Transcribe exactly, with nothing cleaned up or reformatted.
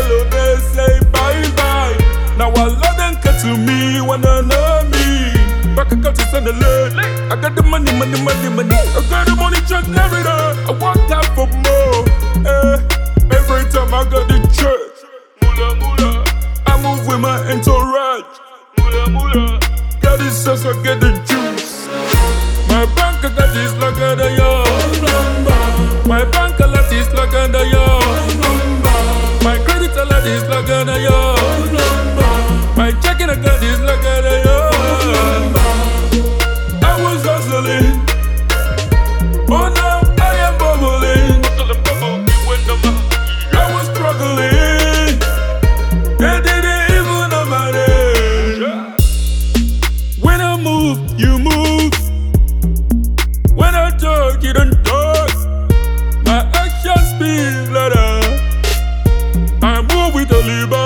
hello, they say bye bye. Now all of them cut to me, wanna know me. Back a country on the lane. I got the money, money, money, money. I got the money truck every day. I walk out for more. Eh. Every time I got the church, mula mula. I move with my entourage, mula mula. Got this sauce, I get the juice. My bank account is like a diamond. My bank alert is like a diamond. My credit alert is like a diamond. My checking account is like a diamond. I was hustling, oh now I am bubbling. I was struggling, they didn't even know my name. When I move, you move. When I talk, you don't talk. My actions speak louder. I move with a liver.